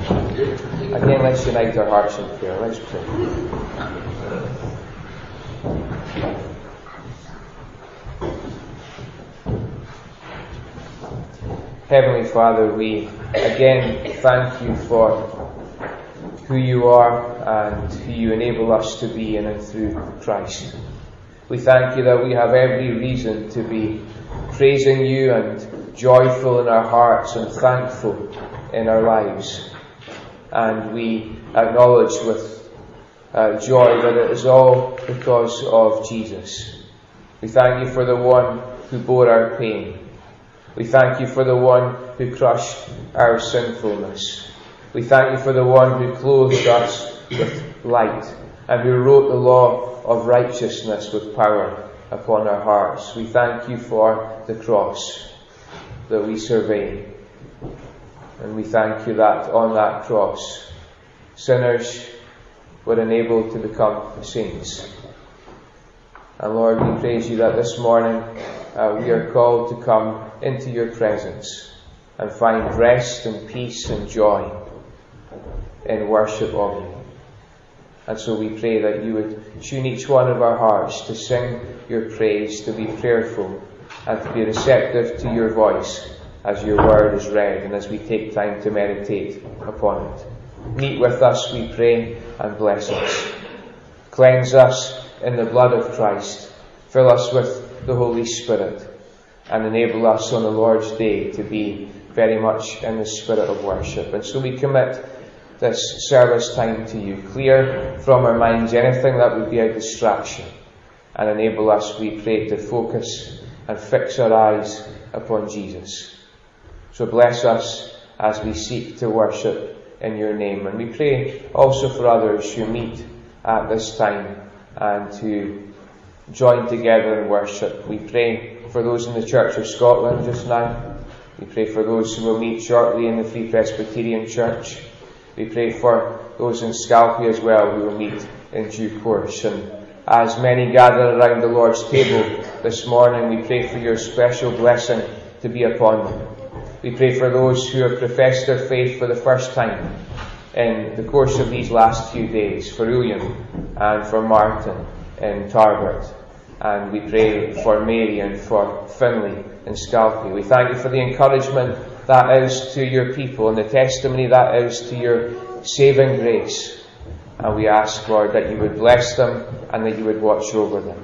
Again, let's unite our hearts in prayer. Let's pray. Heavenly Father, we again thank you for who you are and who you enable us to be in and through Christ. We thank you that we have every reason to be praising you and joyful in our hearts and thankful in our lives. And we acknowledge with joy that it is all because of Jesus. We thank you for the one who bore our pain. We thank you for the one who crushed our sinfulness. We thank you for the one who clothed us with light and who wrote the law of righteousness with power upon our hearts. We thank you for the cross that we survey. And we thank you that on that cross, sinners were enabled to become saints. And Lord, we praise you that this morning we are called to come into your presence and find rest and peace and joy in worship of you. And so we pray that you would tune each one of our hearts to sing your praise, to be prayerful, and to be receptive to your voice as your word is read and as we take time to meditate upon it. Meet with us, we pray, and bless us. Cleanse us in the blood of Christ. Fill us with the Holy Spirit and enable us on the Lord's Day to be very much in the spirit of worship. And so we commit this service time to you. Clear from our minds anything that would be a distraction and enable us, we pray, to focus and fix our eyes upon Jesus. So bless us as we seek to worship in your name. And we pray also for others who meet at this time and to join together in worship. We pray for those in the Church of Scotland just now. We pray for those who will meet shortly in the Free Presbyterian Church. We pray for those in Scalpay as well who will meet in due course. And as many gather around the Lord's table this morning, we pray for your special blessing to be upon them. We pray for those who have professed their faith for the first time in the course of these last few days, for William and for Martin in Tarbert. And we pray for Mary and for Finlay in Scalpay. We thank you for the encouragement that is to your people and the testimony that is to your saving grace. And we ask, Lord, that you would bless them and that you would watch over them.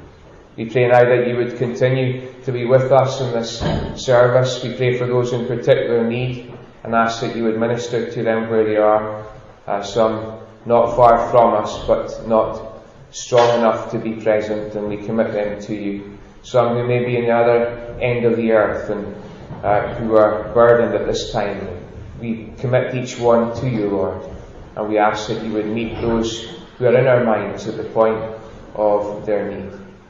We pray now that you would continue to be with us in this service. We pray for those in particular need and ask that you would minister to them where they are. Some not far from us, but not strong enough to be present, and we commit them to you. Some who may be in the other end of the earth and who are burdened at this time. We commit each one to you, Lord, and we ask that you would meet those who are in our minds at the point of their need.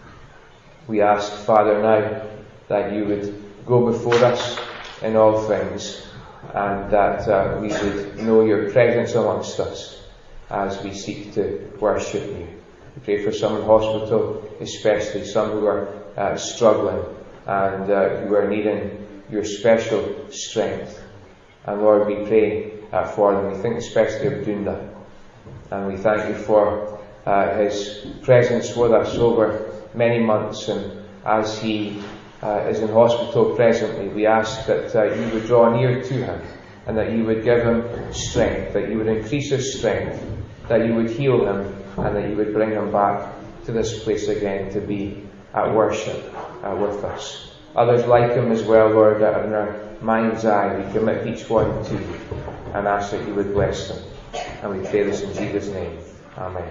We ask, Father, now that you would go before us in all things and that we would know your presence amongst us as we seek to worship you. We pray for some in hospital, especially some who are struggling and who are needing your special strength. And Lord, we pray for them. We think especially of Dunda. And we thank you for his presence with us over many months. And as he is in hospital presently, we ask that you would draw near to him and that you would give him strength, that you would increase his strength, that you would heal him, and that you would bring him back to this place again to be at worship with us. Others like him as well, Lord, that in our mind's eye we commit each one to you and ask that you would bless them. And we pray this in Jesus' name. Amen.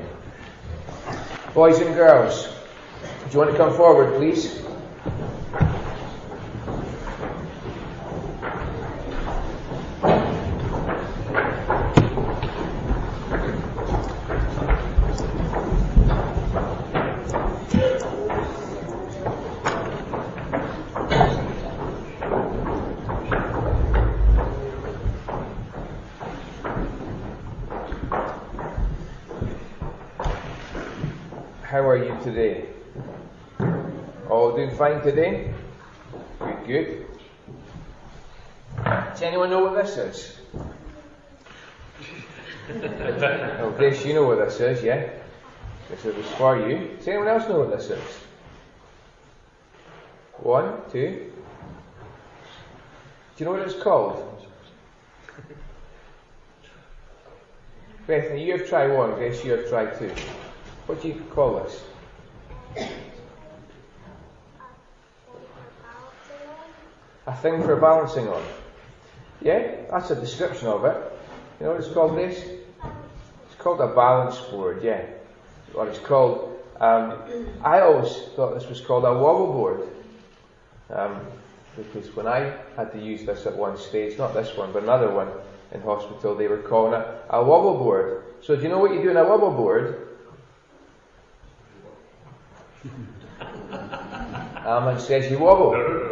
Boys and girls, do you want to come forward, please? How are you today? All doing fine today? Good. Does anyone know what this is? Oh, Grace, you know what this is, yeah? This was for you. Does anyone else know what this is? 1, 2. Do you know what it's called? Bethany, you have tried 1. Grace, you have tried 2. What do you call this? A thing for balancing on. Yeah, that's a description of it. You know what it's called, Grace? It's called a balance board, yeah. Or it's called, I always thought this was called a wobble board. Because when I had to use this at one stage, not this one, but another one in hospital, they were calling it a wobble board. So do you know what you do in a wobble board? Alan says you wobble.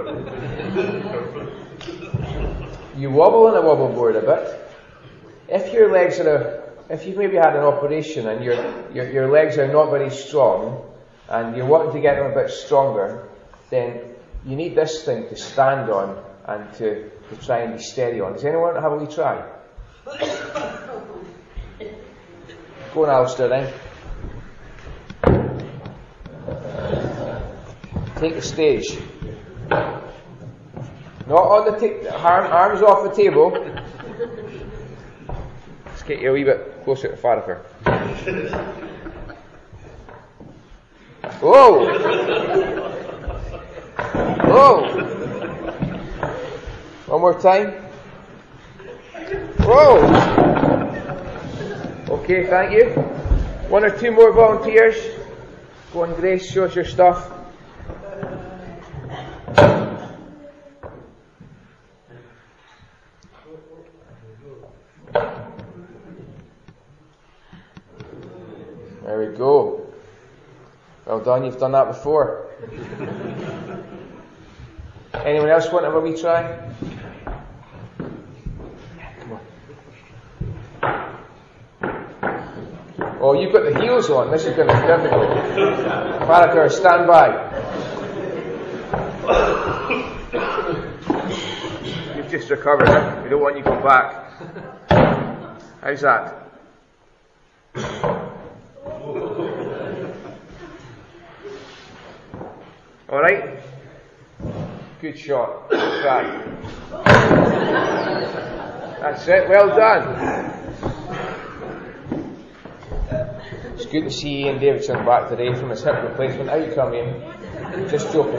You wobble on a wobble board a bit. If your legs if you've maybe had an operation and your legs are not very strong and you're wanting to get them a bit stronger, then you need this thing to stand on and to try and be steady on. Does anyone have a wee try? Go on, Alistair, then. Take the stage. Not on the arms off the table. Let's get you a wee bit closer to Farrapher. Whoa! Whoa! One more time. Whoa! Okay, thank you. 1 or 2 more volunteers. Go on, Grace, show us your stuff. There we go. Well done, you've done that before. Anyone else want to have a wee try? Come on. Oh, you've got the heels on. This is going to be difficult. Farrapher, stand by. You've just recovered it. We don't want you to come back. How's that? Alright? Good shot. Good try. That's it. Well done. It's good to see Ian Davidson back today from his hip replacement. How you come, Ian? Just joking.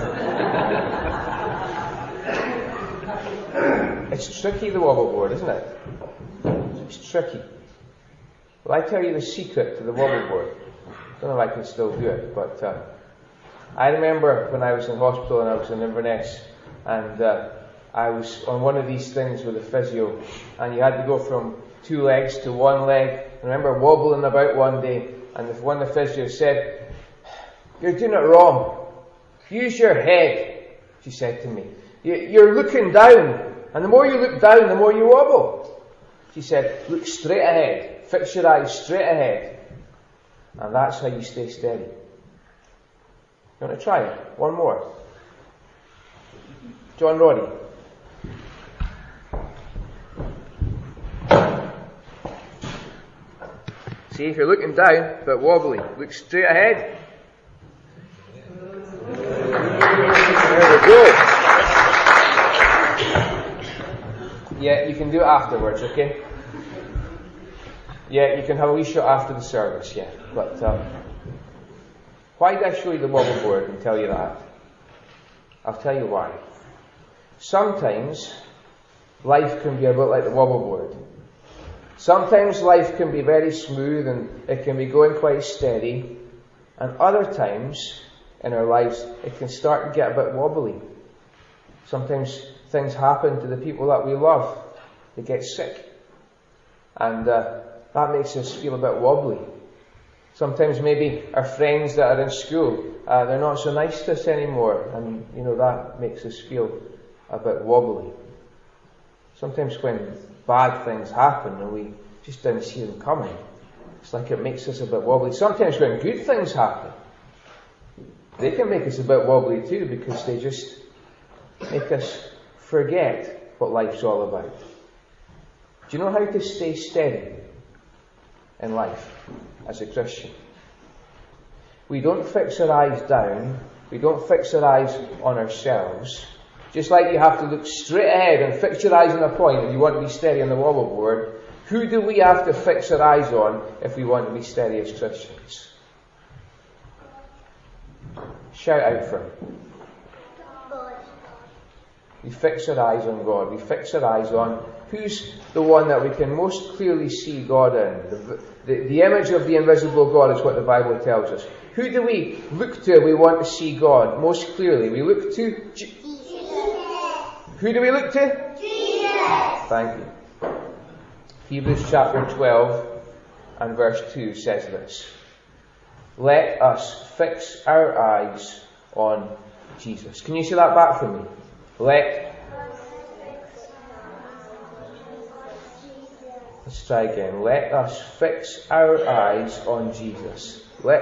It's tricky, the wobble board, isn't it? It's tricky. Well, I tell you the secret to the wobble board. I don't know if I can still do it, but I remember when I was in hospital and I was in Inverness, and I was on one of these things with a physio, and you had to go from 2 legs to 1 leg. I remember wobbling about one day, and one of the physios said, "You're doing it wrong. Use your head," she said to me. "You're looking down, and the more you look down, the more you wobble." She said, "Look straight ahead. Fix your eyes straight ahead. And that's how you stay steady." You want to try it? One more. John Roddy. See, if you're looking down, but wobbly, look straight ahead. There we go. Yeah, you can do it afterwards, okay? Yeah, you can have a wee shot after the service, yeah. But why did I show you the wobble board and tell you that? I'll tell you why. Sometimes life can be a bit like the wobble board. Sometimes life can be very smooth and it can be going quite steady. And other times in our lives it can start to get a bit wobbly. Sometimes things happen to the people that we love. They get sick. And that makes us feel a bit wobbly. Sometimes maybe our friends that are in school, they're not so nice to us anymore, and that makes us feel a bit wobbly. Sometimes when bad things happen and we just didn't see them coming, it's like it makes us a bit wobbly. Sometimes when good things happen, they can make us a bit wobbly too, because they just make us forget what life's all about. Do you know how to stay steady? in life as a Christian. We don't fix our eyes down. We don't fix our eyes on ourselves. Just like you have to look straight ahead and fix your eyes on a point if you want to be steady on the wobbleboard, who do we have to fix our eyes on if we want to be steady as Christians? Shout out for it. We fix our eyes on God. We fix our eyes on who's the one that we can most clearly see God in. The image of the invisible God is what the Bible tells us. Who do we look to if we want to see God most clearly? We look to Jesus. Who do we look to? Jesus. Thank you. Hebrews chapter 12 and verse 2 says this. Let us fix our eyes on Jesus. Can you say that back for me? Let's try again. Let us fix our eyes on Jesus.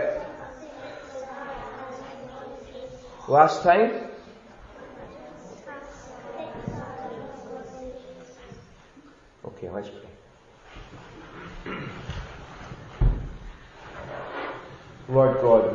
Last time? Okay, let's pray. Lord God,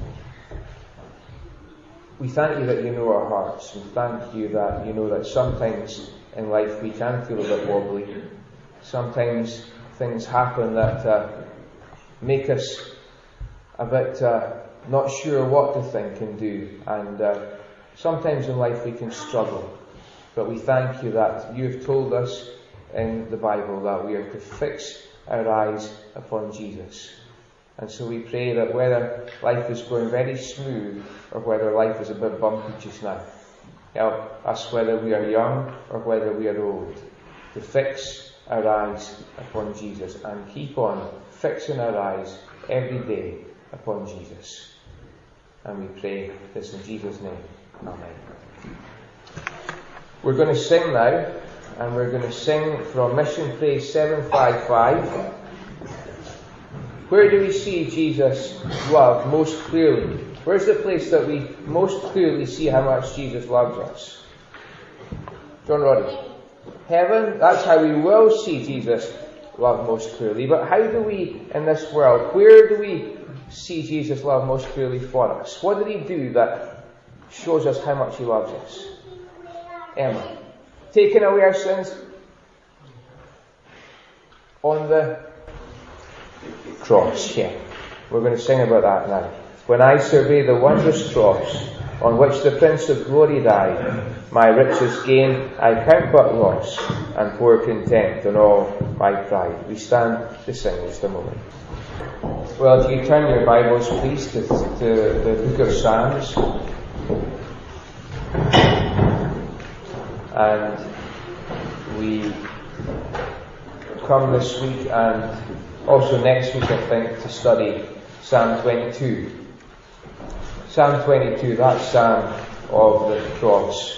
we thank you that you know our hearts, and thank you that you know that sometimes in life we can feel a bit wobbly. Sometimes things happen that make us a bit not sure what to think and do, and sometimes in life we can struggle. But we thank you that you have told us in the Bible that we are to fix our eyes upon Jesus. And so we pray that whether life is going very smooth or whether life is a bit bumpy just now, help us whether we are young or whether we are old, to fix our eyes upon Jesus and keep on fixing our eyes every day upon Jesus. And we pray this in Jesus' name. Amen. We're going to sing now, and we're going to sing from Mission Praise 755. Where do we see Jesus' love most clearly? Where's the place that we most clearly see how much Jesus loves us? John Roddy. Heaven, that's how we will see Jesus' love most clearly. But how do we, in this world, where do we see Jesus' love most clearly for us? What did he do that shows us how much he loves us? Emma. Taking away our sins on the cross. Yeah. We're going to sing about that now. When I survey the wondrous cross on which the Prince of Glory died, my richest gain I count but loss, and pour contempt on all my pride. We stand to sing just a moment. Well, if you turn your Bibles, please, to the book of Psalms. And we come this week and also next week, I think, to study Psalm 22. Psalm 22, that Psalm of the cross.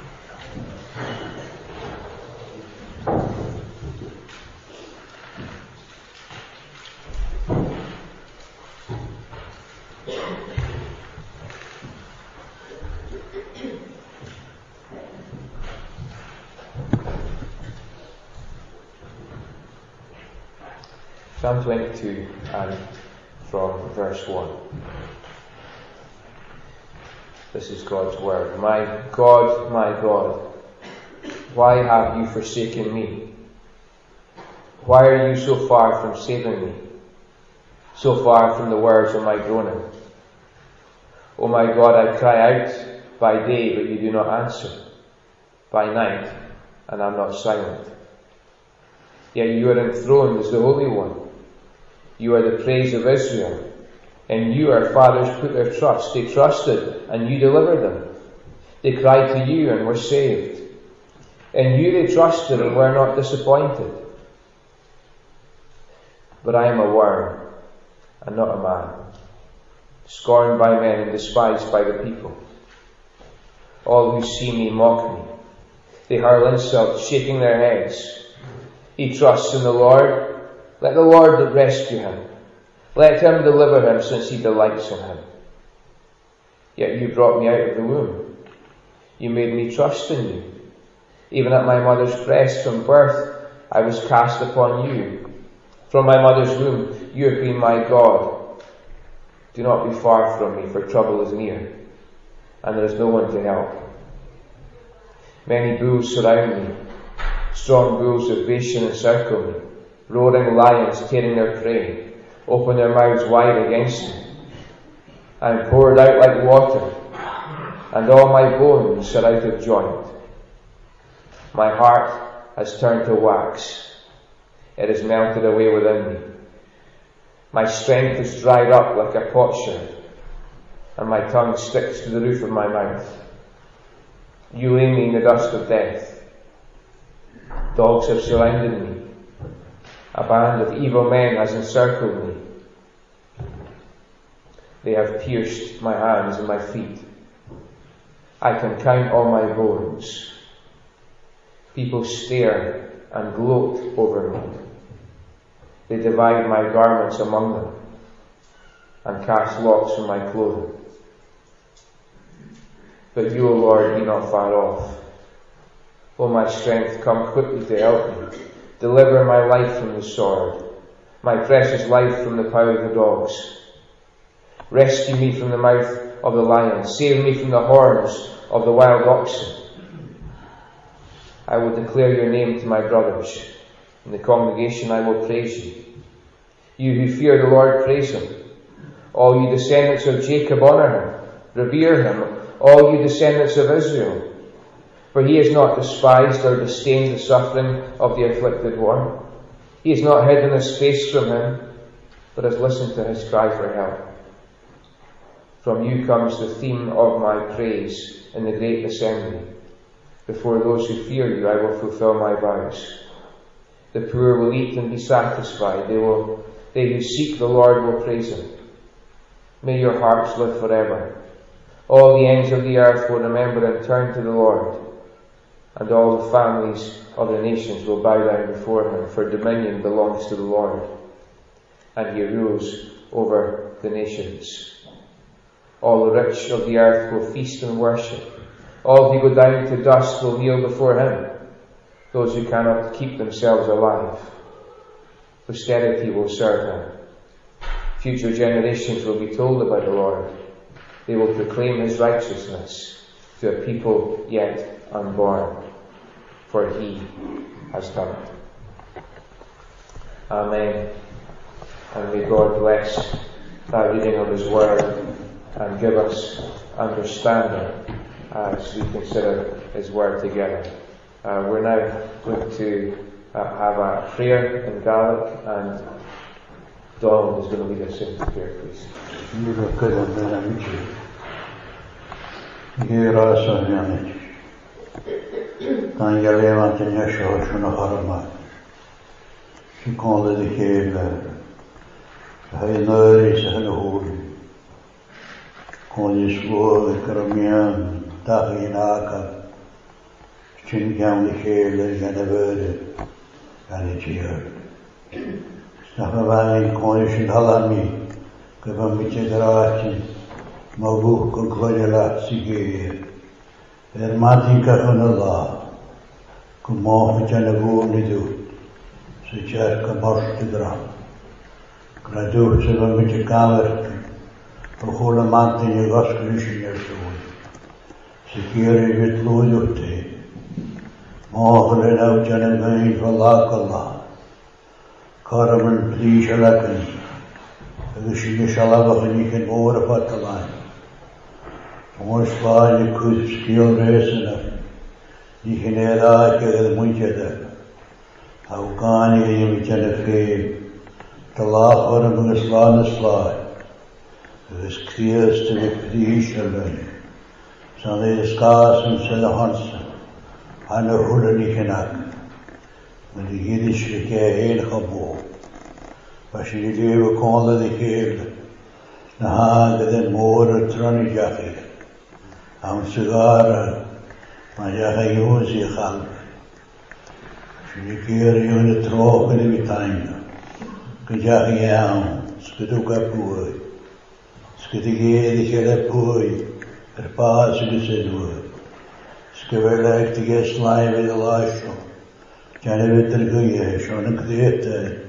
Psalm 22 and from verse 1. This is God's word. My God, why have you forsaken me? Why are you so far from saving me? So far from the words of my groaning? O my God, I cry out by day, but you do not answer. By night, and I'm not silent. Yet you are enthroned as the Holy One. You are the praise of Israel. In you our fathers put their trust. They trusted, and you delivered them. They cried to you and were saved. In you they trusted and were not disappointed. But I am a worm, and not a man, scorned by men and despised by the people. All who see me mock me. They hurl insults, shaking their heads. He trusts in the Lord. Let the Lord rescue him. Let him deliver him, since he delights in him. Yet you brought me out of the womb. You made me trust in you. Even at my mother's breast from birth, I was cast upon you. From my mother's womb, you have been my God. Do not be far from me, for trouble is near, and there is no one to help. Many bulls surround me. Strong bulls of Bashan encircle me. Roaring lions tearing their prey, open their mouths wide against me. I am poured out like water, and all my bones are out of joint. My heart has turned to wax. It has melted away within me. My strength is dried up like a potsherd, and my tongue sticks to the roof of my mouth. You lay me in the dust of death. Dogs have surrounded me. A band of evil men has encircled me. They have pierced my hands and my feet. I can count all my bones. People stare and gloat over me. They divide my garments among them and cast lots for my clothing. But you, O Lord, be not far off. O my strength, come quickly to help me. Deliver my life from the sword, my precious life from the power of the dogs. Rescue me from the mouth of the lion. Save me from the horns of the wild oxen. I will declare your name to my brothers. In the congregation I will praise you. You who fear the Lord, praise him. All you descendants of Jacob, honour him. Revere him, all you descendants of Israel. For he has not despised or disdained the suffering of the afflicted one. He has not hidden his face from him, but has listened to his cry for help. From you comes the theme of my praise in the great assembly. Before those who fear you, I will fulfill my vows. The poor will eat and be satisfied. They who seek the Lord will praise him. May your hearts live forever. All the ends of the earth will remember and turn to the Lord, and all the families of the nations will bow down before him, for dominion belongs to the Lord, and he rules over the nations. All the rich of the earth will feast and worship. All who go down to dust will kneel before him. Those who cannot keep themselves alive. Posterity will serve him. Future generations will be told about the Lord. They will proclaim his righteousness to a people yet unborn, for he has done it. Amen. And may God bless our reading of his word and give us understanding as we consider his word together. We're now going to have a prayer in Gaelic, and Donald is going to lead us in prayer, please. Carmen Prishalakani, Shalabachani can order Patalan. Morsfali could skill resonant. You can add out the Munjada. Afghani, which had a fame. The law for him was Slanisla. It was clear to the Prishalani. So they discussed and said the Hansen. And the Hudanicanak. When the Yiddish became Habo. But she gave a call to the cave. Nahaga then more a trunny jacket. I'm cigar, my Yahayosi Halp. She carry on the trough every time. Kajakiam, Skutuka Pui. Skutigi, the Kelapui, her pass in the Sedwood. Skavella to get slime with the lash. Janavit Guya, Shona Create.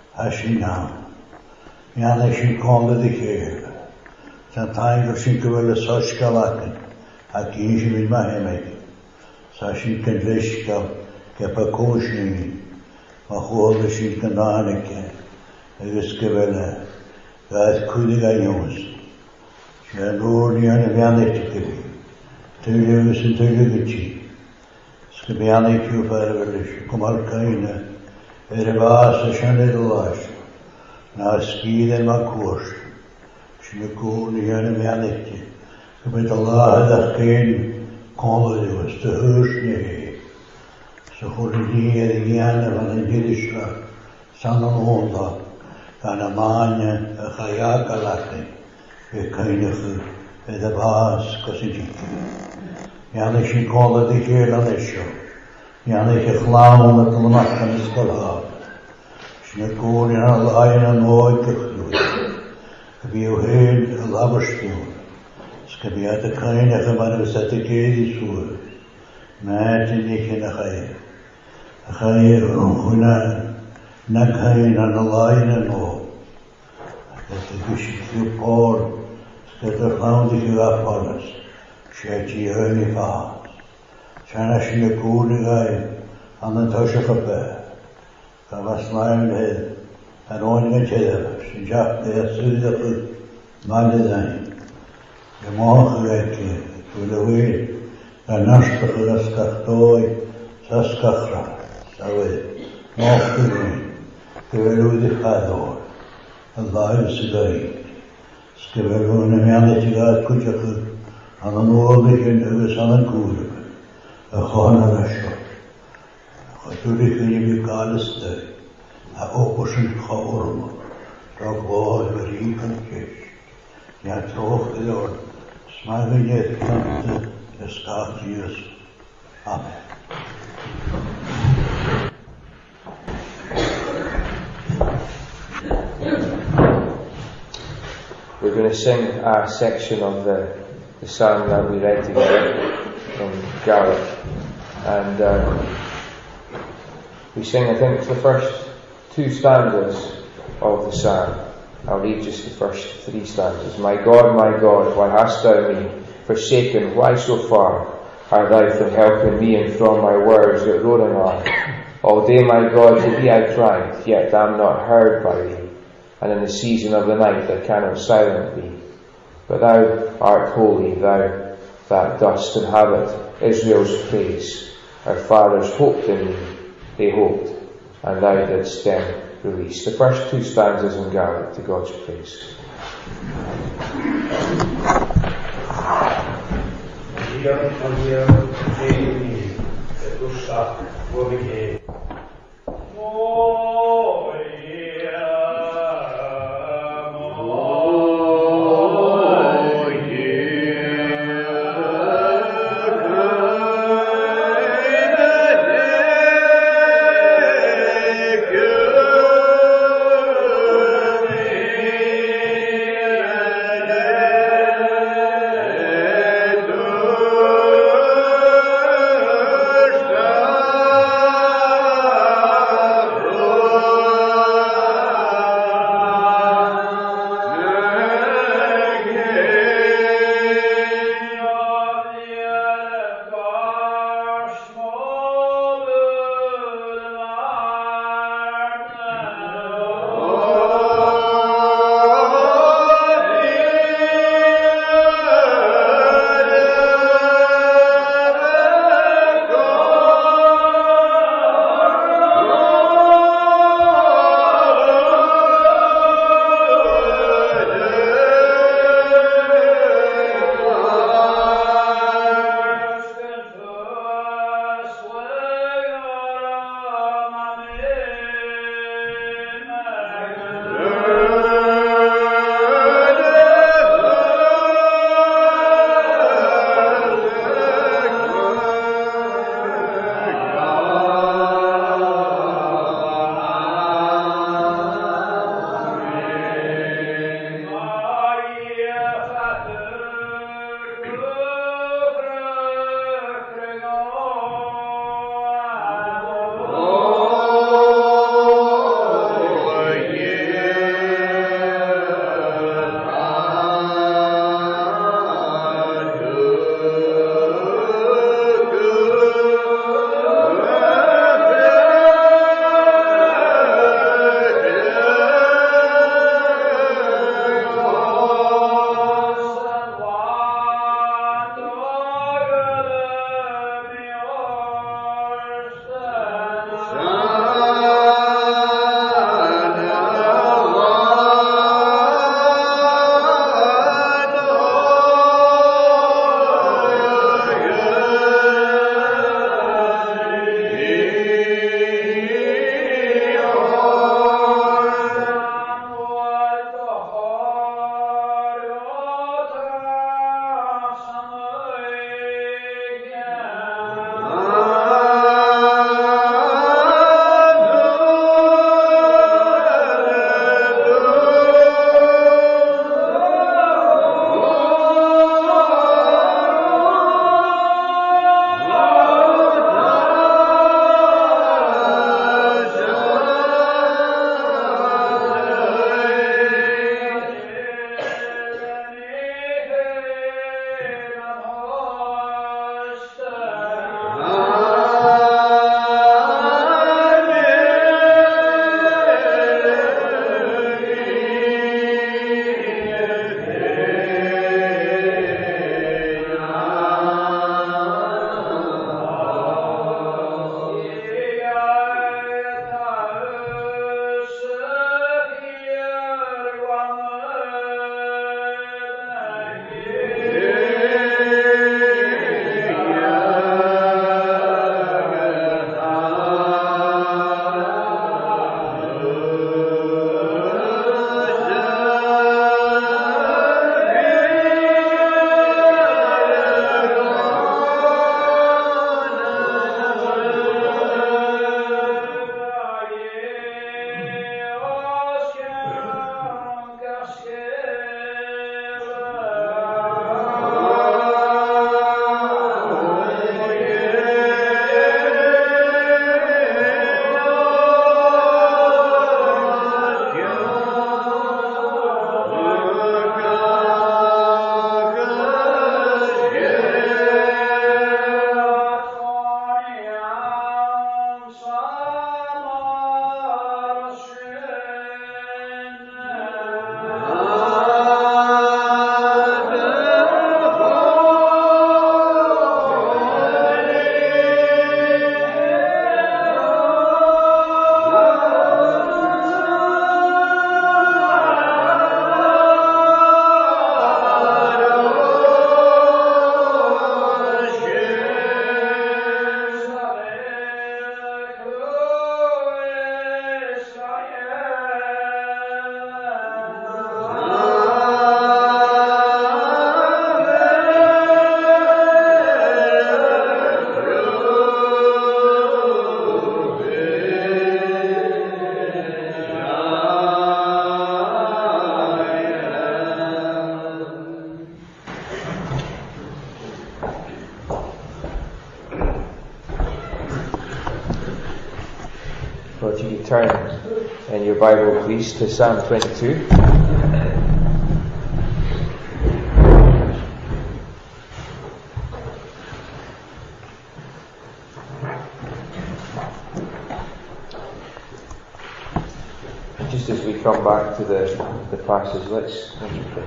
Hashinam. Yana she called the care. Sometimes she could well such galakan. Akishi with my hemek. Sashi can vishka, kepakoshni. Mahol she can anake. Egiskevela. God kudiga yons. She had Lord Yana Vianitikiri. Tullius and Tulligici. Skibiani Q Farvelish, Kumarkaina. Erevas Shanidalash. Na ski and Makush. Shmikul Yana Vianiti. With Allah that came, called it was to Hushni. So for the Yana and Hidishra, Sanalonda, Kanamanya, Hayakalaki, a kind of the bars, Cositi. Yanish called the here on the show. Yanish Flam at the Makan Scholar. Shnikul in a lion and oil. Be you heard a laberstone. Scabiat a kind of a man was at the gate sword. Martin in a high. A high Huna, Nakain and a lion and all. That the bishop you pour, that the found you upon us. Shachi early fast. Shanashi a cool guy on the Toshakape. Kavas lying head. And only a cheddar. She jacked the Suda Maldesign. The Mohaki, to the way, the Nashka Skachtoi, Saskachra, Sawe, Mohki, Kevelu the Fador, a live cigarette. Skevelu and a Manichigat Kuchaku, and an old vision of the Sun and Kudu, a Hona Shot. A Turiki Kalis, a Ocean Haurma, Rock Wall, very even. Ja, toch, Lord. Smiling yet, come to start years. Amen. We're going to sing a section of the psalm that we read together from Gareth. And we sing, I think, the first 2 stanzas of the psalm. I'll read just the first 3 stanzas. My God, why hast thou me forsaken? Why so far art thou from helping me and from my words that rolling on? All day, my God, to thee I cried, yet am not heard by thee. And in the season of the night I cannot silent be. But thou art holy, thou that dost inhabit Israel's praise. Our fathers hoped in thee, they hoped, and thou didst them release. The first 2 stanzas in Gaelic to God's praise. Oh your Bible, please, to Psalm 22. Just as we come back to the passage, let's pray.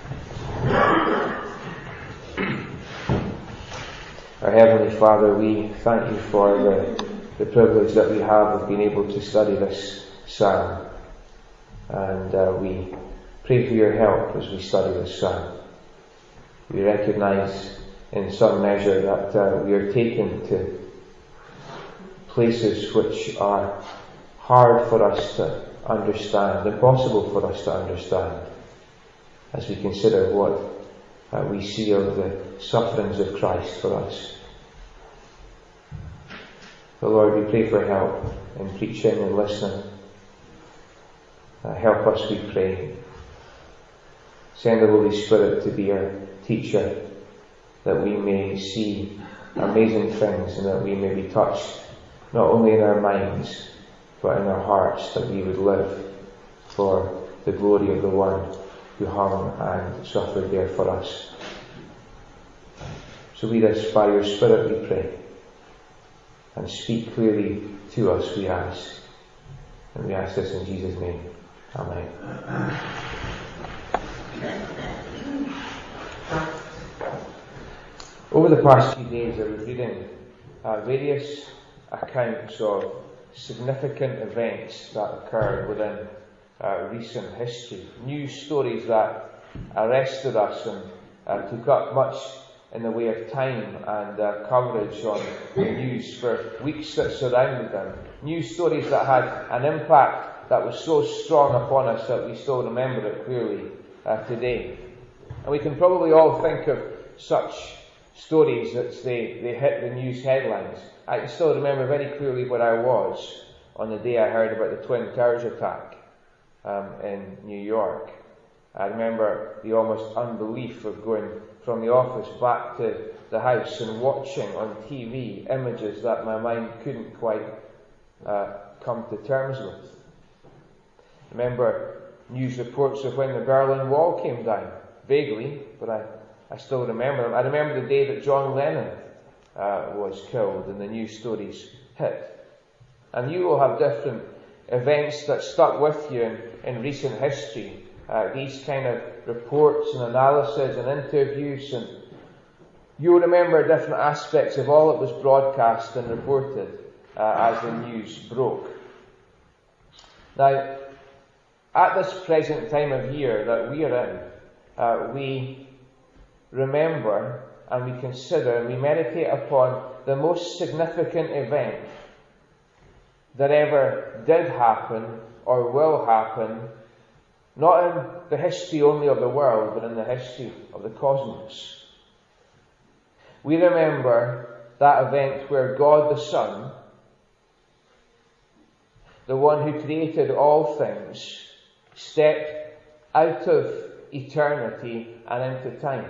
Our Heavenly Father, we thank you for the privilege that we have of being able to study this psalm. And we pray for your help as we study this psalm. We recognise in some measure that we are taken to places which are hard for us to understand, impossible for us to understand, as we consider what we see of the sufferings of Christ for us. So Lord, we pray for help in preaching and listening. Help us, we pray. Send the Holy Spirit to be our teacher, that we may see amazing things and that we may be touched, not only in our minds, but in our hearts, that we would live for the glory of the one who hung and suffered there for us. So lead us by your Spirit, we pray, and speak clearly to us, we ask. And we ask this in Jesus' name. Amen. Over the past few days, I was reading various accounts of significant events that occurred within recent history. News stories that arrested us and took up much in the way of time and coverage on the news for weeks that surrounded them. News stories that had an impact that was so strong upon us that we still remember it clearly today. And we can probably all think of such stories that they hit the news headlines. I can still remember very clearly where I was on the day I heard about the Twin Towers attack in New York. I remember the almost unbelief of going from the office back to the house and watching on TV images that my mind couldn't quite come to terms with. I remember news reports of when the Berlin Wall came down, vaguely, but I still remember them. I remember the day that John Lennon was killed and the news stories hit. And you will have different events that stuck with you in recent history. These kind of reports and analysis and interviews, and you'll remember different aspects of all that was broadcast and reported as the news broke. Now, at this present time of year that we are in, we remember and we consider and we meditate upon the most significant event that ever did happen or will happen, not in the history only of the world, but in the history of the cosmos. We remember that event where God the Son, the one who created all things, stepped out of eternity and into time.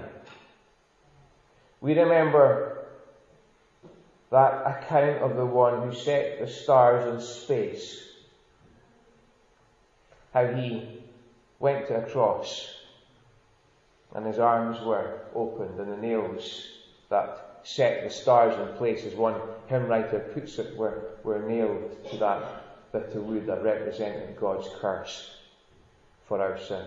We remember that account of the one who set the stars in space, how he went to a cross and his arms were opened and the nails that set the stars in place, as one hymn writer puts it, were nailed to that bit of wood that represented God's curse for our sin.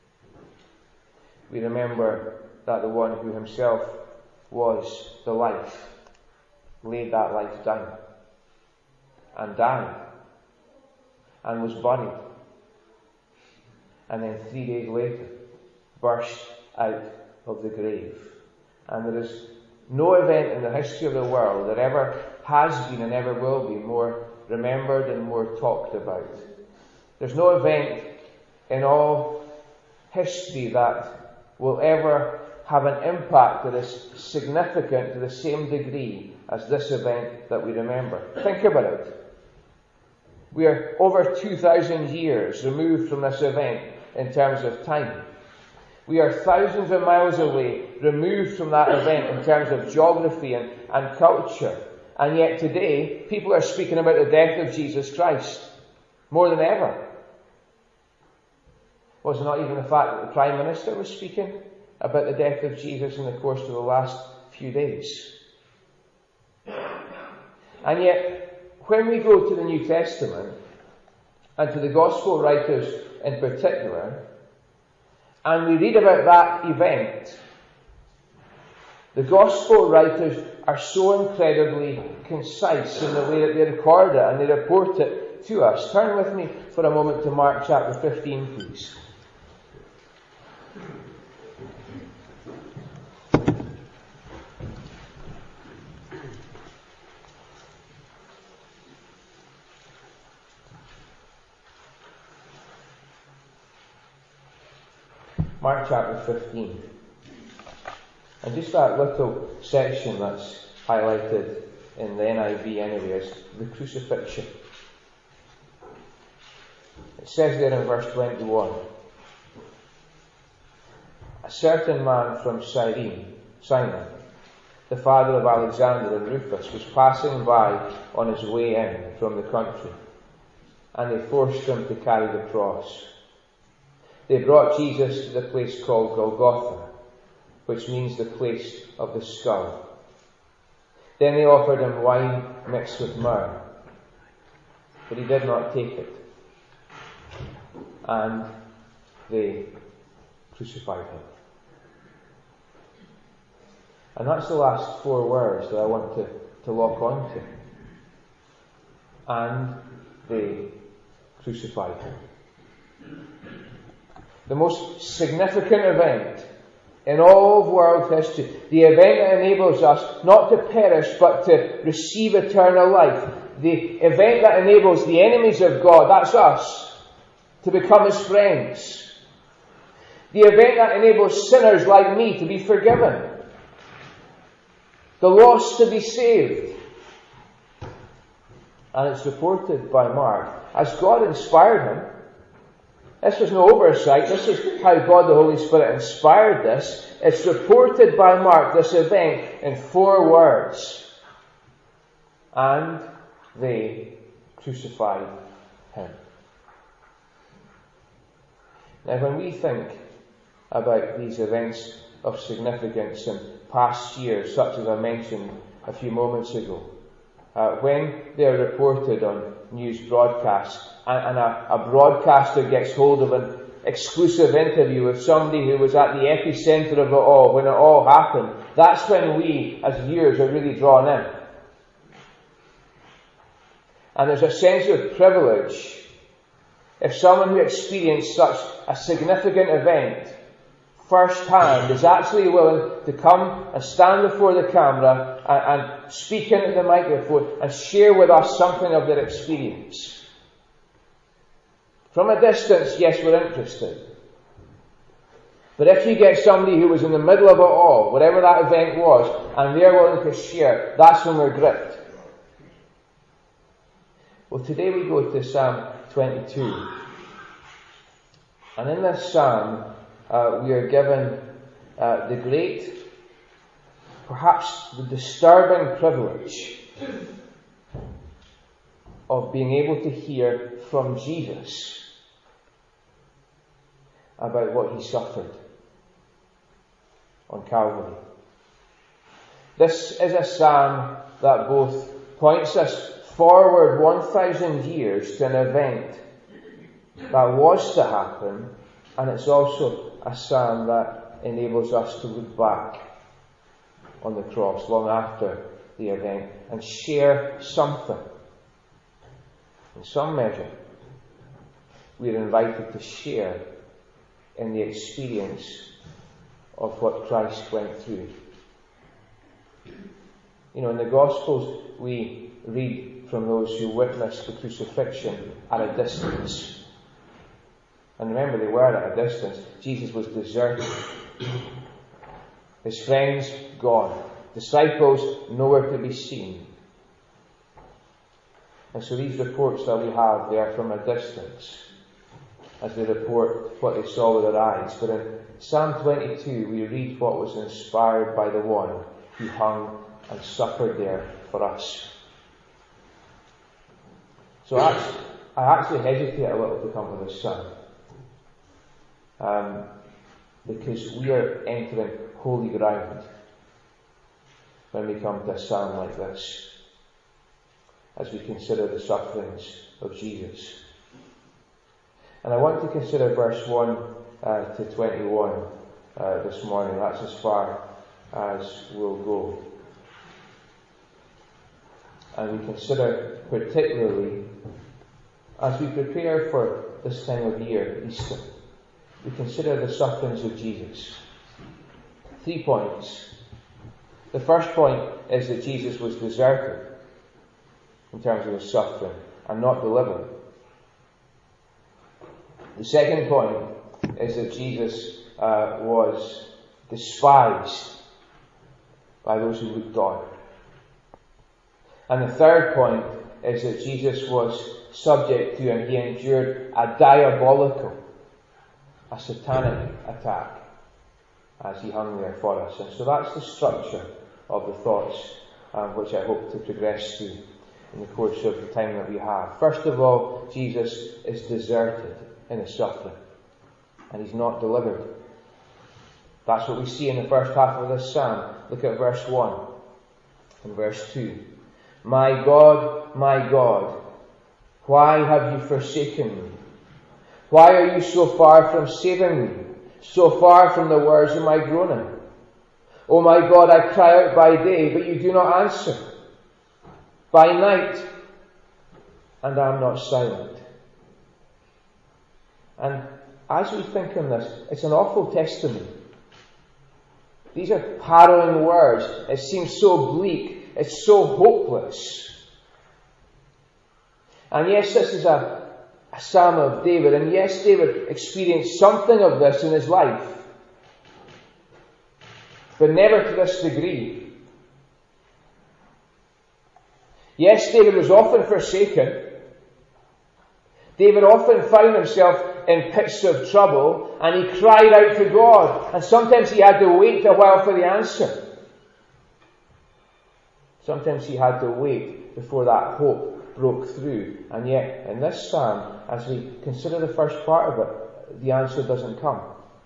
We remember that the one who himself was the life laid that life down and died and was buried, and then 3 days later burst out of the grave. And there is no event in the history of the world that ever has been and ever will be more remembered and more talked about. There's no event in all history that will ever have an impact that is significant to the same degree as this event that we remember. Think about it. We are over 2,000 years removed from this event in terms of time. We are thousands of miles away, removed from that event in terms of geography and culture. And yet today, people are speaking about the death of Jesus Christ more than ever. Was it not even the fact that the Prime Minister was speaking about the death of Jesus in the course of the last few days? And yet, when we go to the New Testament, and to the Gospel writers in particular, and we read about that event, the Gospel writers are so incredibly concise in the way that they record it and they report it to us. Turn with me for a moment to Mark chapter 15, please. Mark chapter 15. And just that little section that's highlighted in the NIV anyway is the crucifixion. It says there in verse 21, a certain man from Cyrene, Simon, the father of Alexander and Rufus, was passing by on his way in from the country, and they forced him to carry the cross. They brought Jesus to the place called Golgotha, which means the place of the skull. Then they offered him wine mixed with myrrh, but he did not take it. And they crucified him. And that's the last four words that I want to lock on to. And they crucified him. The most significant event in all of world history, the event that enables us not to perish but to receive eternal life, the event that enables the enemies of God, that's us, to become His friends, the event that enables sinners like me to be forgiven, the lost to be saved. And it's reported by Mark as God inspired him. This was no oversight. This is how God the Holy Spirit inspired this. It's reported by Mark, this event, in four words. And they crucified him. Now, when we think about these events of significance in past years, such as I mentioned a few moments ago, when they're reported on news broadcasts, and a broadcaster gets hold of an exclusive interview with somebody who was at the epicenter of it all, when it all happened, that's when we, as viewers, are really drawn in. And there's a sense of privilege if someone who experienced such a significant event firsthand is actually willing to come and stand before the camera and speak into the microphone and share with us something of their experience. From a distance, yes, we're interested. But if you get somebody who was in the middle of it all, whatever that event was, and they're willing to share, that's when we're gripped. Well, today we go to Psalm 22. And in this psalm, we are given the great, perhaps the disturbing privilege of being able to hear from Jesus about what He suffered on Calvary. This is a psalm that both points us forward 1,000 years to an event that was to happen, and it's also a psalm that enables us to look back on the cross long after the event and share something. In some measure, we are invited to share in the experience of what Christ went through. You know, in the Gospels, we read from those who witnessed the crucifixion at a distance. And remember, they were at a distance. Jesus was deserted. His friends gone. Disciples nowhere to be seen. And so these reports that we have, they are from a distance, as they report what they saw with their eyes. But in Psalm 22, we read what was inspired by the one who hung and suffered there for us. So I actually hesitate a little to come with this psalm. because we are entering holy ground when we come to a psalm like this, as we consider the sufferings of Jesus. And I want to consider verse 1 to 21 this morning. That's as far as we'll go. And we consider particularly, as we prepare for this time of year, Easter, we consider the sufferings of Jesus. 3 points. The first point is that Jesus was deserted in terms of his suffering and not delivered. The second point is that Jesus was despised by those who looked on. And the third point is that Jesus was subject to and he endured a diabolical, a satanic attack as he hung there for us. And so that's the structure of the thoughts which I hope to progress to in the course of the time that we have. First of all, Jesus is deserted in his suffering, and he's not delivered. That's what we see in the first half of this psalm. Look at verse 1 and verse 2. My God, why have you forsaken me? Why are you so far from saving me, so far from the words of my groaning? O my God, I cry out by day, but you do not answer. By night, and I am not silent. And as we think on this, it's an awful testimony. These are harrowing words. It seems so bleak. It's so hopeless. And yes, this is a psalm of David. And yes, David experienced something of this in his life. But never to this degree. Yes, David was often forsaken. David often found himself in pits of trouble, and he cried out to God. And sometimes he had to wait a while for the answer. Sometimes he had to wait before that hope broke through. And yet, in this psalm, as we consider the first part of it, the answer doesn't come.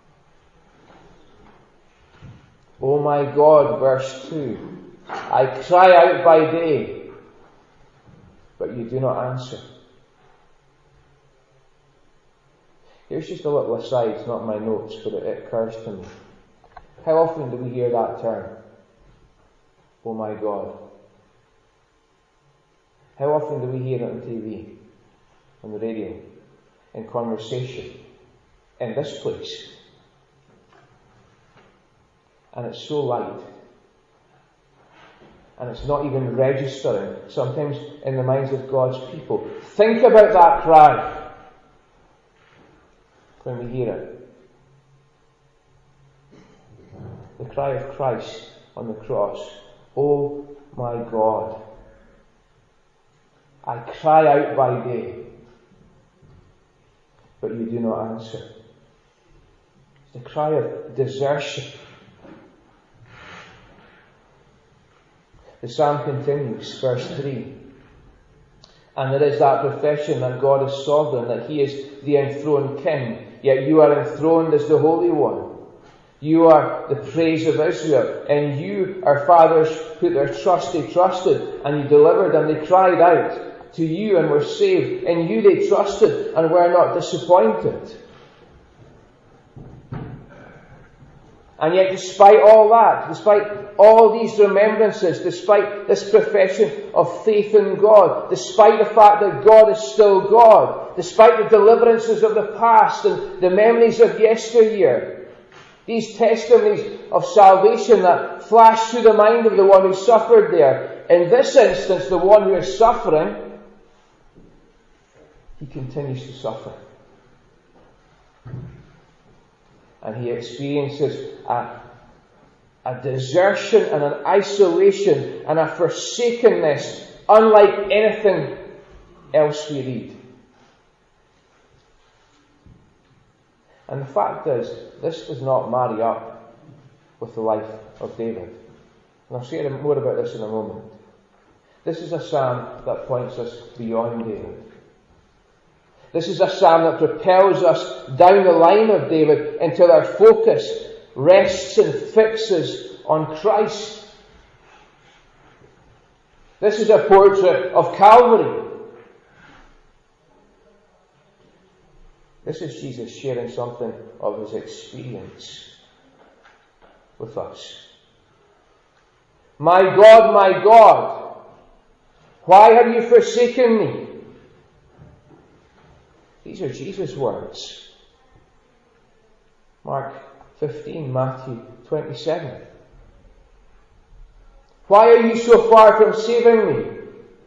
Oh my God, verse 2. I cry out by day, but you do not answer. Here's just a little aside, it's not my notes, but it occurs to me. How often do we hear that term? Oh my God. How often do we hear it on TV, on the radio, in conversation, in this place? And it's so light. And it's not even registering, sometimes in the minds of God's people. Think about that cry when we hear it. The cry of Christ on the cross. Oh my God. I cry out by day, but you do not answer. It's the cry of desertion. The psalm continues, verse 3. And there is that profession that God is sovereign, that he is the enthroned king, yet you are enthroned as the Holy One. You are the praise of Israel, and you, our fathers, put their trust, they trusted, and you delivered them, they cried out to you and were saved. In you they trusted and were not disappointed. And yet despite all that, despite all these remembrances, despite this profession of faith in God, despite the fact that God is still God, despite the deliverances of the past and the memories of yesteryear, these testimonies of salvation that flash through the mind of the one who suffered there, in this instance the one who is suffering, he continues to suffer. And he experiences a desertion and an isolation and a forsakenness unlike anything else we read. And the fact is, this does not marry up with the life of David. And I'll say more about this in a moment. This is a psalm that points us beyond David. This is a psalm that propels us down the line of David until our focus rests and fixes on Christ. This is a portrait of Calvary. This is Jesus sharing something of his experience with us. My God, why have you forsaken me? These are Jesus' words. Mark 15, Matthew 27. Why are you so far from saving me?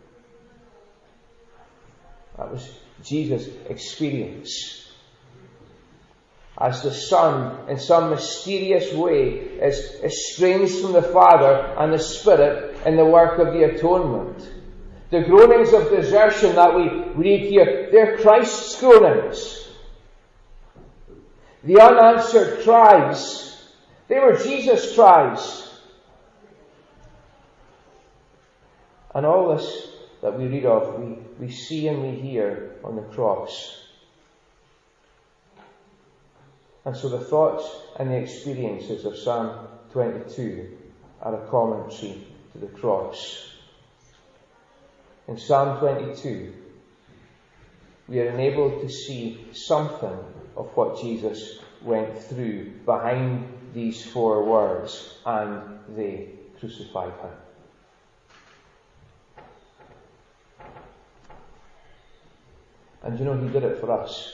That was Jesus' experience. As the Son, in some mysterious way, is estranged from the Father and the Spirit in the work of the atonement. The groanings of desertion that we read here, they're Christ's groanings. The unanswered cries, they were Jesus' cries. And all this that we read of, we see and we hear on the cross. And so the thoughts and the experiences of Psalm 22 are a commentary to the cross. In Psalm 22, we are enabled to see something of what Jesus went through behind these 4 words, and they crucified him. And you know, he did it for us.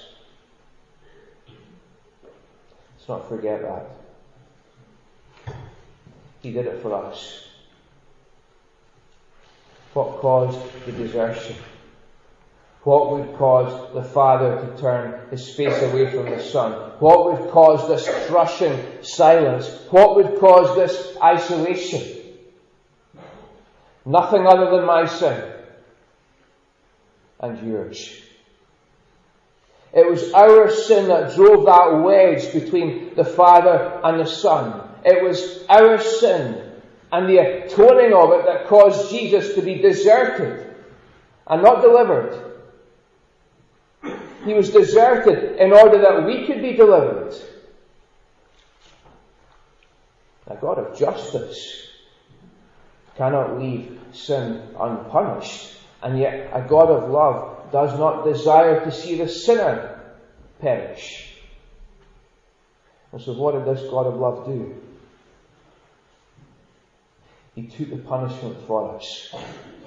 Let's not forget that. He did it for us. What caused the desertion? What would cause the Father to turn his face away from the Son? What would cause this crushing silence? What would cause this isolation? Nothing other than my sin and yours. It was our sin that drove that wedge between the Father and the Son. It was our sin and the atoning of it that caused Jesus to be deserted and not delivered. He was deserted in order that we could be delivered. A God of justice cannot leave sin unpunished, and yet a God of love does not desire to see the sinner perish. And so what did this God of love do? He took the punishment for us.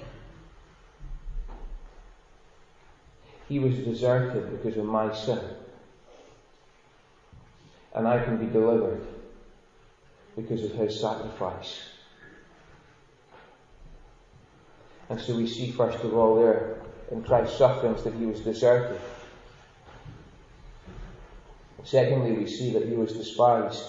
He was deserted because of my sin. And I can be delivered because of his sacrifice. And so we see first of all there in Christ's sufferings that he was deserted. Secondly, we see that he was despised.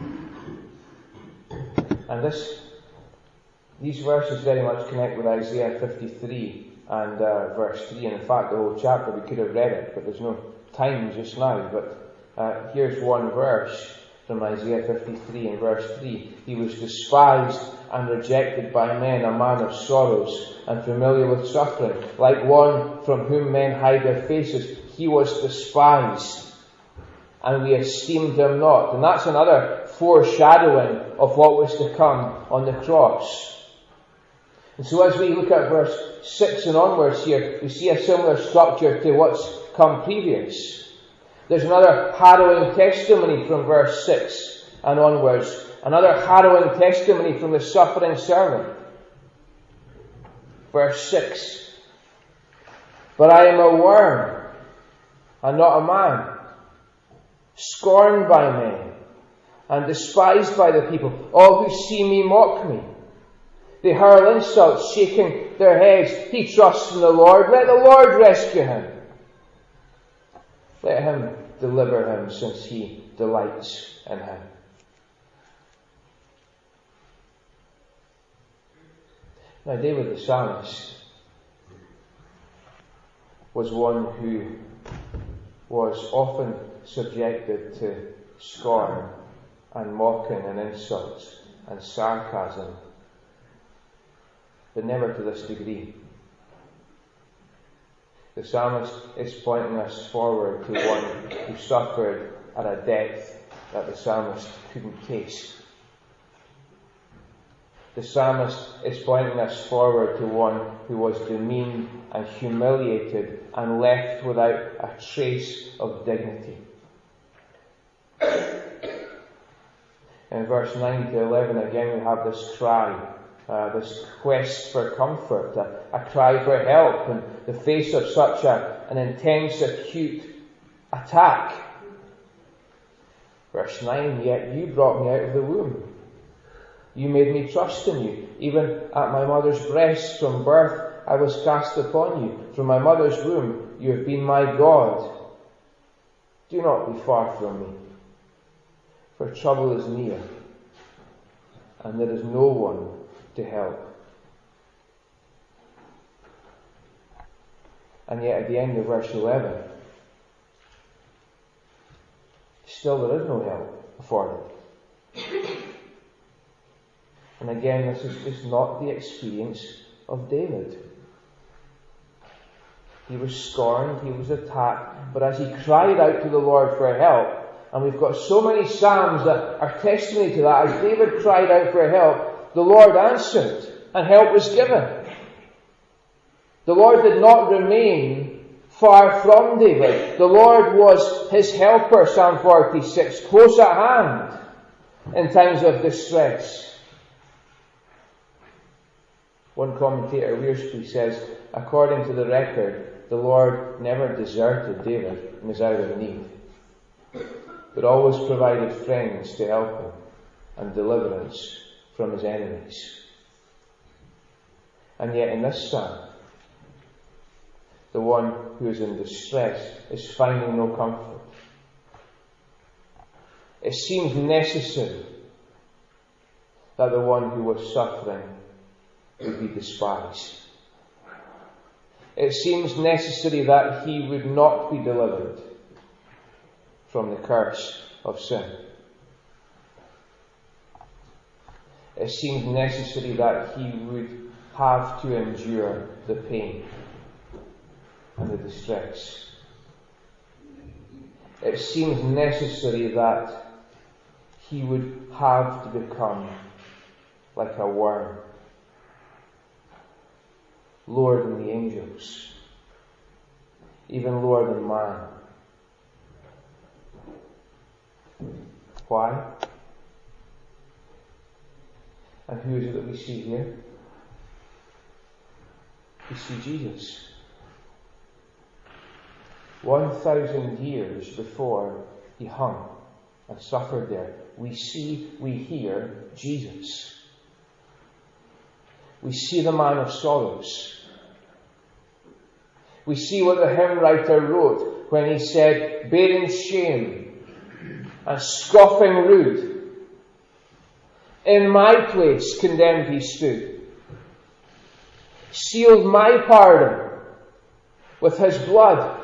And these verses very much connect with Isaiah 53 and verse 3. And in fact, the whole chapter, we could have read it, but there's no time just now. But here's one verse from Isaiah 53 and verse 3. He was despised and rejected by men, a man of sorrows and familiar with suffering. Like one from whom men hide their faces, he was despised, and we esteemed him not. And that's another foreshadowing of what was to come on the cross. And so as we look at verse 6 and onwards here, we see a similar structure to what's come previous. There's another harrowing testimony from verse 6 and onwards. Another harrowing testimony from the suffering servant. Verse 6. But I am a worm and not a man, scorned by men and despised by the people. All who see me mock me. They hurl insults, shaking their heads. He trusts in the Lord. Let the Lord rescue him. Let him deliver him, since he delights in him. Now, David the psalmist was one who was often subjected to scorn and mocking and insults and sarcasm, but never to this degree. The psalmist is pointing us forward to one who suffered at a depth that the psalmist couldn't taste. The psalmist is pointing us forward to one who was demeaned and humiliated and left without a trace of dignity. In verse 9 to 11 again we have this cry, this quest for comfort, a cry for help in the face of such an intense, acute attack. Verse 9, yet you brought me out of the womb. You made me trust in you. Even at my mother's breast from birth I was cast upon you. From my mother's womb you have been my God. Do not be far from me, for trouble is near, and there is no one to help. And yet at the end of verse 11, still there is no help afforded. And again, this is not the experience of David. He was scorned, he was attacked, but as he cried out to the Lord for help, and we've got so many psalms that are testimony to that, as David cried out for help, the Lord answered, and help was given. The Lord did not remain far from David. The Lord was his helper, Psalm 46, close at hand in times of distress. One commentator, Wiersbe, says, according to the record, the Lord never deserted David in his hour of need, but always provided friends to help him and deliverance from his enemies. And yet in this psalm, the one who is in distress is finding no comfort. It seems necessary that the one who was suffering would be despised. It seems necessary that he would not be delivered from the curse of sin. It seems necessary that he would have to endure the pain and the distress. It seems necessary that he would have to become like a worm, lower than the angels, even lower than man. Why? And who is it that we see here? We see Jesus. 1,000 years before he hung and suffered there, we hear Jesus. We see the man of sorrows. We see what the hymn writer wrote when he said, bearing shame and scoffing rude, in my place condemned he stood, sealed my pardon with his blood.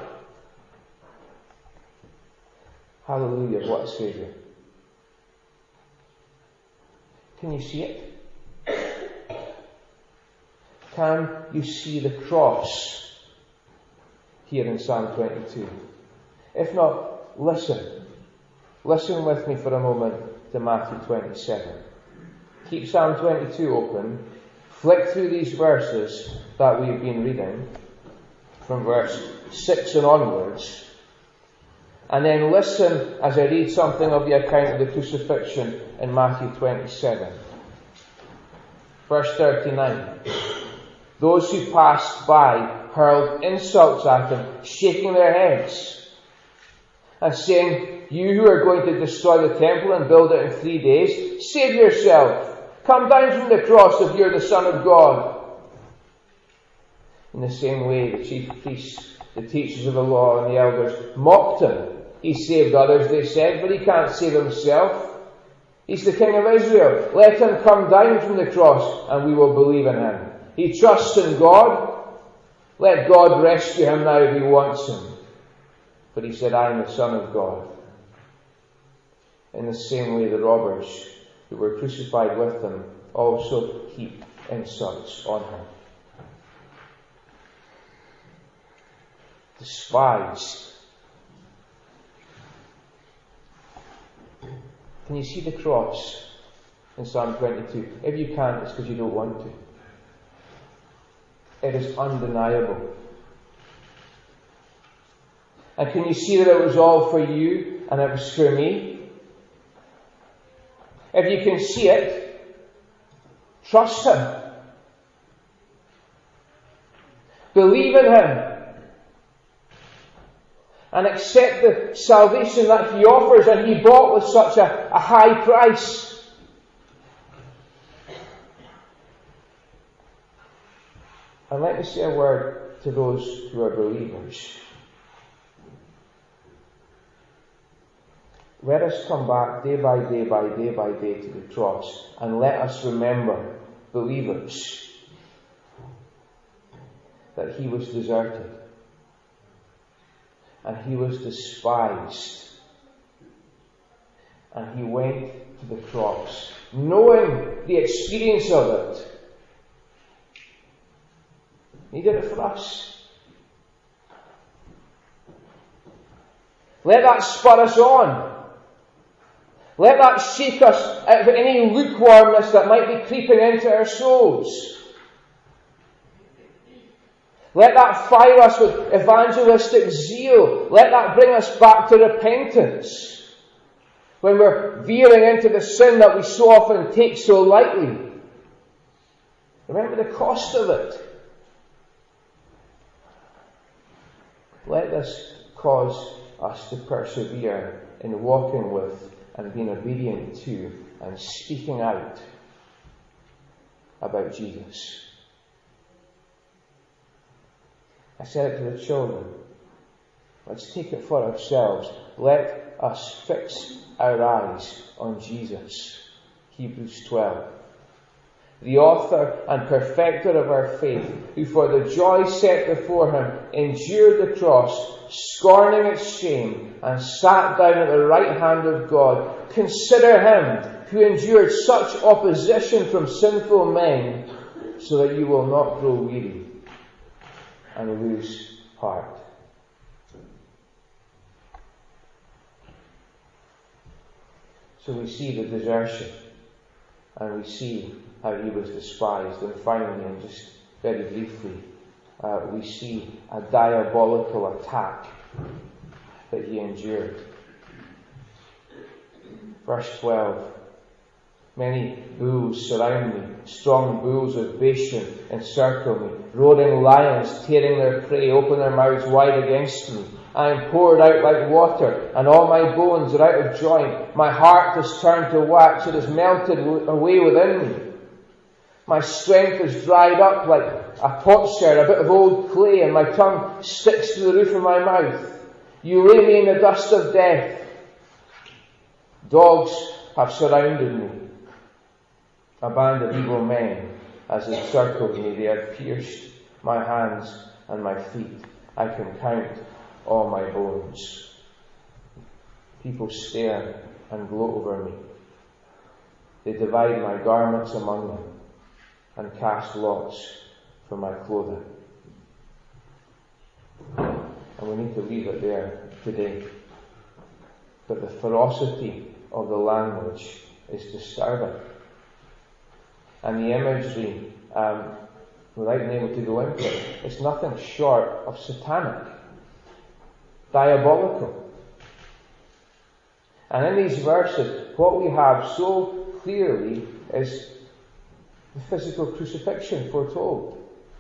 Hallelujah, what a Saviour. Can you see it? Can you see the cross here in Psalm 22? If not, listen. Listen with me for a moment to Matthew 27. Keep Psalm 22 open. Flick through these verses that we've been reading from verse 6 and onwards. And then listen as I read something of the account of the crucifixion in Matthew 27. Verse 39. Those who passed by hurled insults at him, shaking their heads, and saying, you who are going to destroy the temple and build it in 3 days, save yourself. Come down from the cross if you're the Son of God. In the same way, the chief priests, the teachers of the law, and the elders mocked him. He saved others, they said, but he can't save himself. He's the King of Israel. Let him come down from the cross and we will believe in him. He trusts in God. Let God rescue him now if he wants him. But he said, I am the Son of God. In the same way, the robbers who were crucified with him also heaped insults on him. despised. Can you see the cross in Psalm 22? If you can't, it's because you don't want to. It is undeniable. And can you see that it was all for you and it was for me? If you can see it, trust Him. Believe in Him. And accept the salvation that He offers and He bought with such a high price. And let me say a word to those who are believers. Let us come back day by day by day by day to the cross, and let us remember, believers, that He was deserted and He was despised, and He went to the cross, knowing the experience of it. He did it for us. Let that spur us on. Let that shake us out of any lukewarmness that might be creeping into our souls. Let that fire us with evangelistic zeal. Let that bring us back to repentance when we're veering into the sin that we so often take so lightly. Remember the cost of it. Let this cause us to persevere in walking with and being obedient to and speaking out about Jesus. I said it to the children. Let's take it for ourselves. Let us fix our eyes on Jesus. Hebrews 12. The author and perfecter of our faith, who for the joy set before Him endured the cross, scorning its shame, and sat down at the right hand of God. Consider Him who endured such opposition from sinful men, so that you will not grow weary and lose heart. So we see the desertion, and we see how He was despised. And finally, and just very briefly, we see a diabolical attack that He endured. Verse 12. Many bulls surround me, strong bulls of Bashan encircle me, roaring lions tearing their prey, open their mouths wide against me. I am poured out like water, and all my bones are out of joint. My heart has turned to wax, it has melted away within me. My strength is dried up like a potsherd, a bit of old clay, and my tongue sticks to the roof of my mouth. You lay me in the dust of death. Dogs have surrounded me. A band of evil men has encircled me. They have pierced my hands and my feet. I can count all my bones. People stare and gloat over me. They divide my garments among them and cast lots for my clothing. And we need to leave it there today. But the ferocity of the language is disturbing. And the imagery, without being able to go into it, it's nothing short of satanic, diabolical. And in these verses, what we have so clearly is the physical crucifixion foretold.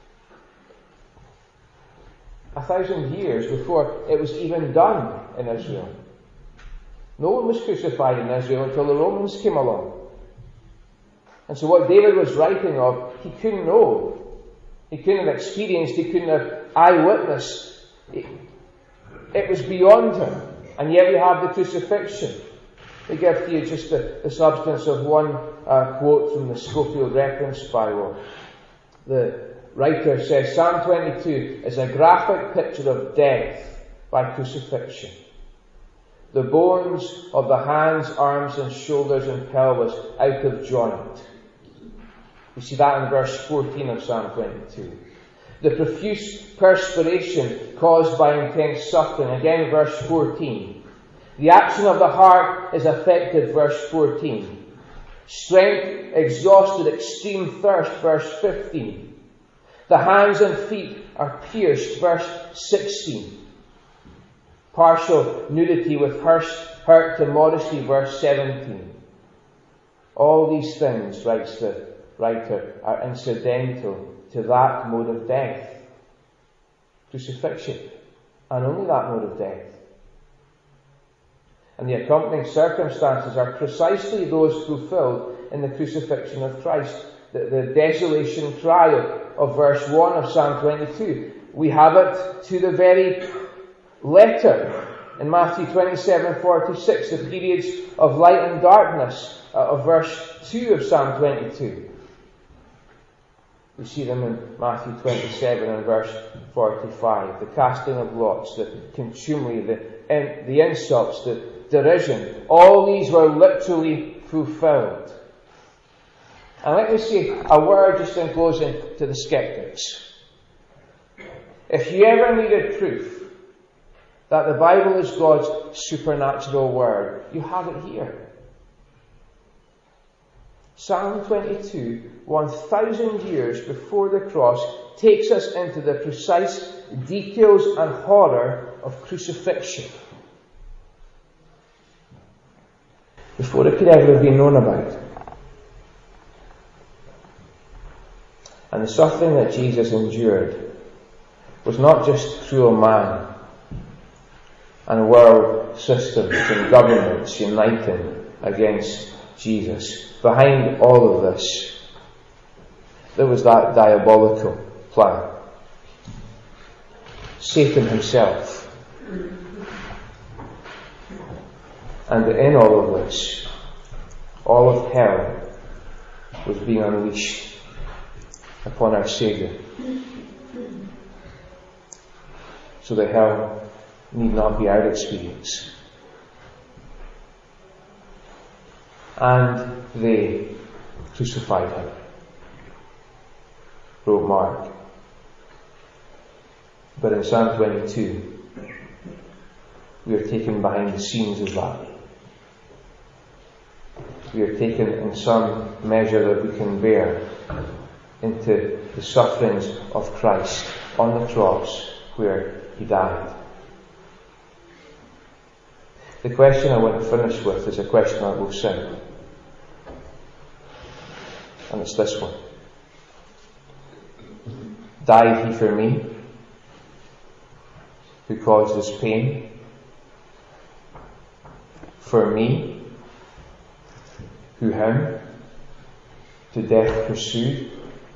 1,000 years before it was even done in Israel. No one was crucified in Israel until the Romans came along. And so what David was writing of, he couldn't know. He couldn't have experienced, he couldn't have eyewitnessed. It was beyond him. And yet we have the crucifixion. We give to you just the substance of one quote from the Schofield Reference Bible. The writer says, Psalm 22 is a graphic picture of death by crucifixion. The bones of the hands, arms and shoulders and pelvis out of joint. We see that in verse 14 of Psalm 22. the profuse perspiration caused by intense suffering. Again, verse 14. The action of the heart is affected, verse 14. Strength exhausted, extreme thirst, verse 15. The hands and feet are pierced, verse 16. Partial nudity with hurt to modesty, verse 17. All these things, writes the writer, are incidental to that mode of death. Crucifixion. And only that mode of death. And the accompanying circumstances are precisely those fulfilled in the crucifixion of Christ. The desolation cry of verse 1 of Psalm 22. We have it to the very letter in Matthew 27:46, the periods of light and darkness of verse 2 of Psalm 22. We see them in Matthew 27 and verse 45. The casting of lots, the contumely, the insults, the derision. All these were literally fulfilled. And let me say a word just in closing to the skeptics. If you ever needed proof that the Bible is God's supernatural word, you have it here. Psalm 22, 1,000 years before the cross, takes us into the precise details and horror of crucifixion. Before it could ever have been known about. And the suffering that Jesus endured was not just cruel man and world systems and governments uniting against Jesus. Behind all of this, there was that diabolical plan. Satan himself. And in all of this, all of hell was being unleashed upon our Saviour. So that hell need not be our experience. And they crucified him, wrote Mark. But in Psalm 22, we are taken behind the scenes of that. We are taken in some measure that we can bear into the sufferings of Christ on the cross where he died. The question I want to finish with is a question I will sing. And it's this one. Died he for me, who caused this pain? For me, who him to death pursued?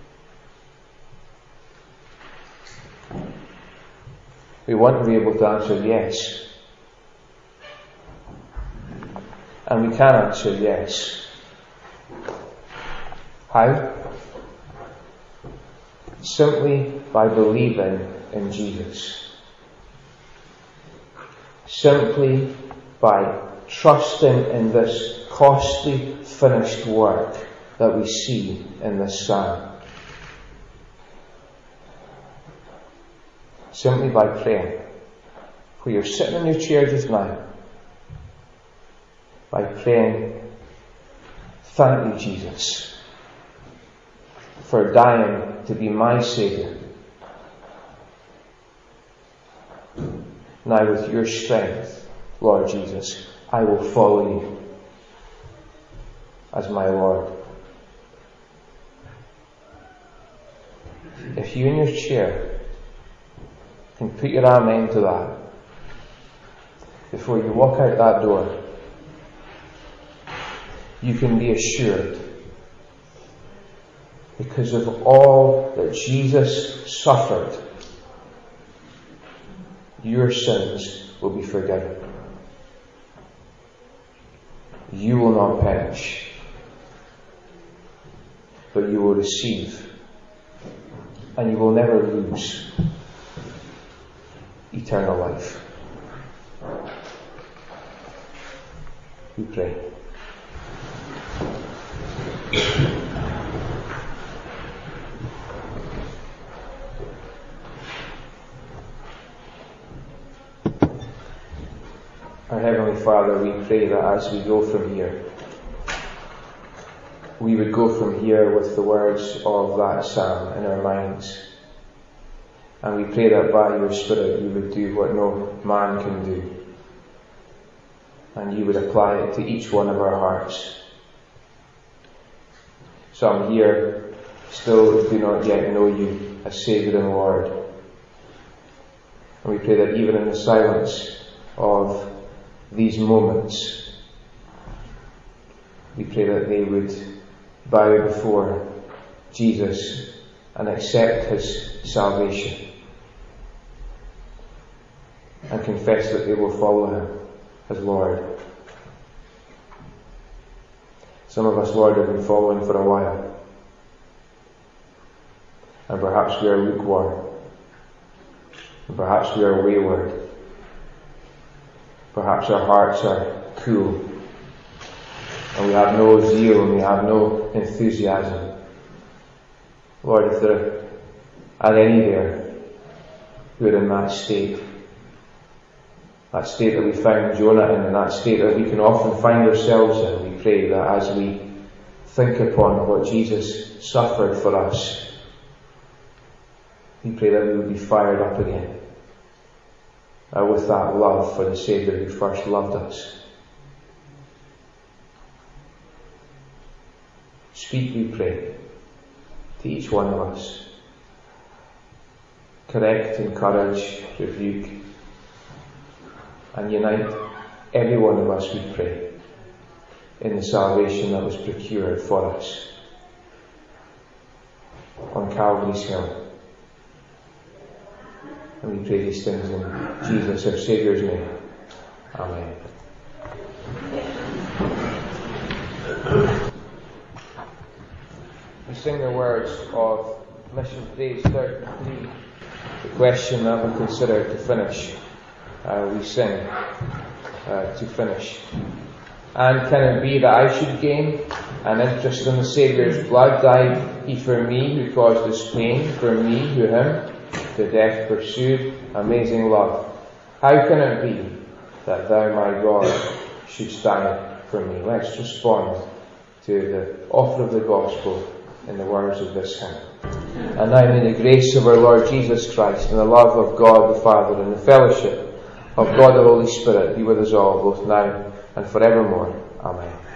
We want to be able to answer yes. And we can answer yes. How? Simply by believing in Jesus. Simply by trusting in this costly finished work that we see in this psalm. Simply by praying. Where you're sitting in your chair just now. By praying, thank you, Jesus, for dying to be my Saviour. Now with your strength, Lord Jesus, I will follow you as my Lord. If you in your chair can put your amen to that before you walk out that door, you can be assured, because of all that Jesus suffered, your sins will be forgiven. You will not perish, but you will receive, and you will never lose eternal life. We pray. Heavenly Father, we pray that as we go from here, we would go from here with the words of that psalm in our minds. And we pray that by your Spirit you would do what no man can do. And you would apply it to each one of our hearts. Some here still do not yet know you as Saviour and Lord. And we pray that even in the silence of these moments, we pray that they would bow before Jesus and accept his salvation and confess that they will follow him as Lord. Some of us, Lord, have been following for a while, and perhaps we are lukewarm, and perhaps we are wayward, perhaps our hearts are cool, and we have no zeal and we have no enthusiasm. Lord, if there are any there who are in that state that we found Jonah in, and that state that we can often find ourselves in, we pray that as we think upon what Jesus suffered for us, we pray that we would be fired up again with that love for the Saviour who first loved us. Speak, we pray, to each one of us. Correct, encourage, rebuke, and unite every one of us, we pray, in the salvation that was procured for us on Calvary's Hill. And we pray these things in Jesus, our Saviour's name. Amen. We sing the words of Mission Praise 33, the question that we consider to finish. We sing to finish. And can it be that I should gain an interest in the Saviour's blood? Died he for me who caused this pain, for me who him to death pursued? Amazing love. How can it be that thou, my God, shouldst die for me? Let's respond to the offer of the gospel in the words of this hymn. And now may the grace of our Lord Jesus Christ and the love of God the Father and the fellowship of God the Holy Spirit be with us all, both now and forevermore. Amen.